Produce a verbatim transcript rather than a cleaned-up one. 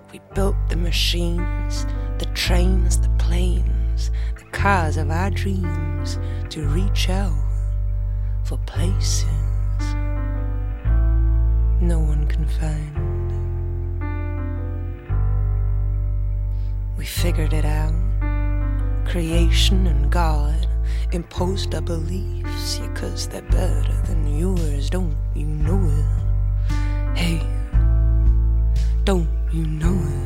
We built the machines, the trains, the planes, the cars of our dreams to reach out for places no one can find. We figured it out, creation and God imposed our beliefs, yeah, 'cause they're better than yours, don't you know it? Hey, don't you know it?